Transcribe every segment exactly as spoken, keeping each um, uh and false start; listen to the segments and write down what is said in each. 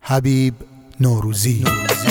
حبیب نوروزی.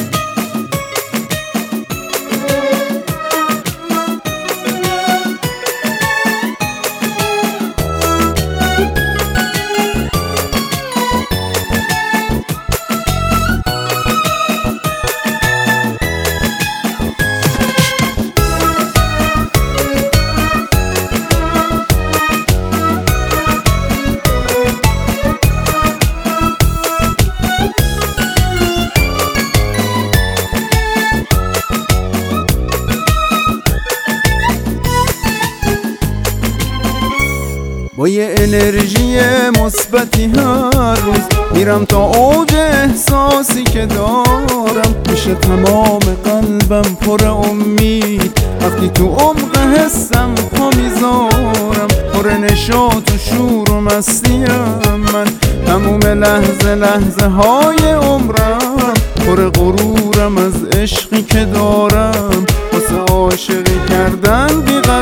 با یه انرژی مثبتی هر روز میرم تا اوج احساسی که دارم، میشه تمام قلبم پر امید وقتی تو عمق حسم پا میذارم. پر نشاط و شور و مستیم من تموم لحظه لحظه های عمرم، پر غرورم از عشقی که دارم، واسه عاشقی کردن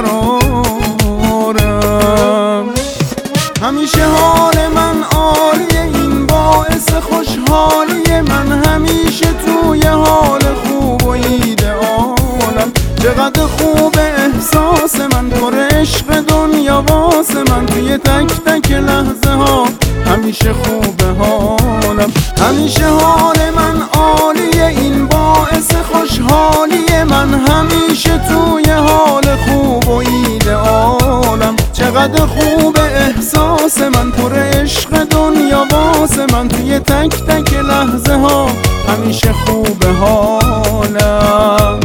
بیقرارم. همیشه حال من عالیه، این باعث خوشحالی من، همیشه توی حال خوب و ایدئالم. چقدر خوب احساس من، پر عشق دنیا واسه من، توی تک تک لحظه ها همیشه خوبه حالم. همیشه حال من عالیه، این باعث خوشحالی من، همیشه توی حال خوب و ایدئالم. چقدر خوب احساس من، پر عشق دنیا واسه من، توی تک تک لحظه ها همیشه خوبه حالم.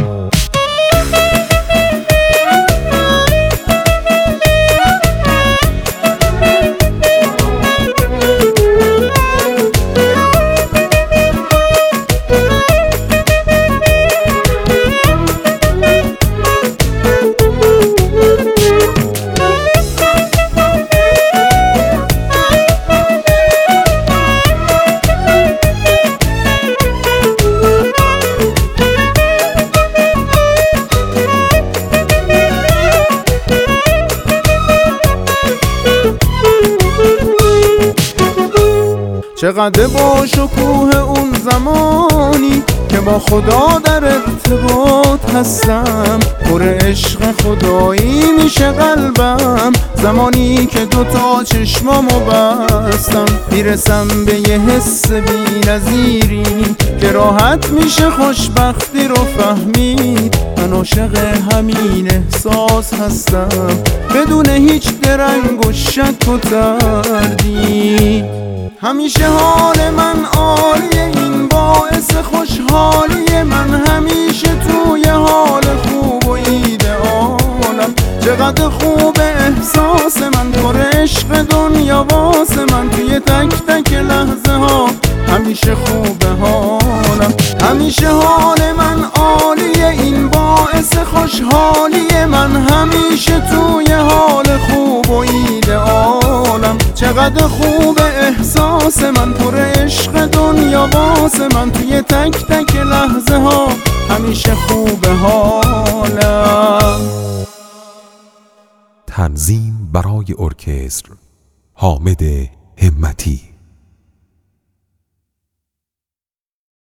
چقدر با شکوه اون زمانی که با خدا در ارتباط هستم، پر عشق خدایی میشه قلبم. زمانی که دوتا چشمامو بستم میرسم به یه حس بی نظیری که راحت میشه خوشبختی رو فهمید. من عاشق همین احساس هستم بدون هیچ درنگ و شک و تردید. همیشه حال من عالیه، این باعث خوشحالی من، همیشه توی حال خوب و ایدئالم. چقدر خوب احساس من، پر عشق دنیا واسه من، توی تک تک لحظه ها همیشه خوبه حالم. همیشه حال من عالیه، این باعث خوشحالی من، همیشه توی حال خوب و ایدئالم. چقدر خوب احساس من، پر عشق دنیا واسه من، توی تک تک لحظه ها همیشه خوبه حالم. تنظیم برای ارکستر حامد همتی.